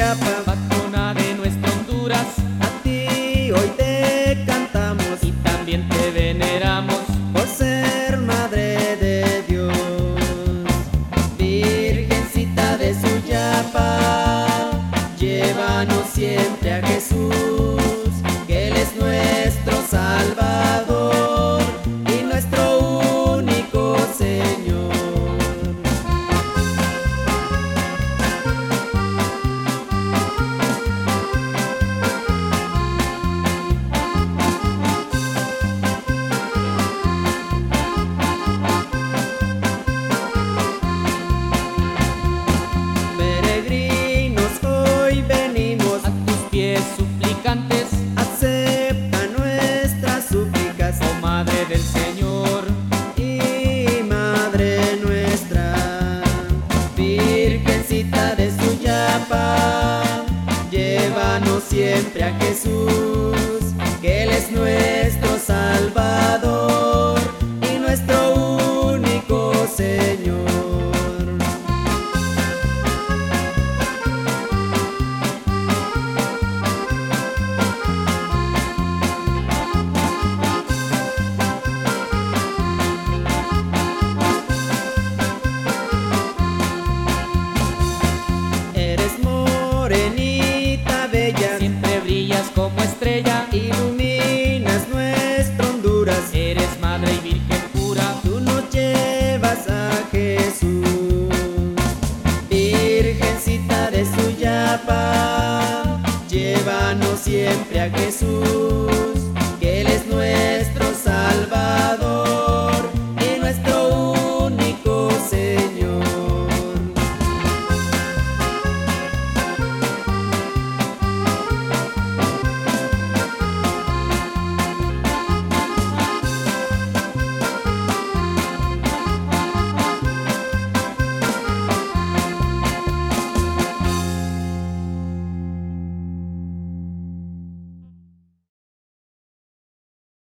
Suyapa, patrona de nuestra Honduras, a ti hoy te cantamos y también te veneramos. por ser Madre de Dios. Virgencita de Suyapa, llévanos siempre a Jesús, que Él es nuestro Salvador y nuestro único Señor. Peregrinos hoy venimos, A tus pies suplicantes, acepta nuestras súplicas, oh Madre del Señor, y Madre nuestra. Virgencita de Suyapa, llévanos siempre a Jesús, que Él es nuestro Salvador y nuestro único Señor. Eres morenita bella, siempre brillas como estrella, iluminas nuestra Honduras, eres madre y virgen pura, tú nos llevas a Jesús. Virgencita de Suyapa, llévanos siempre a Jesús,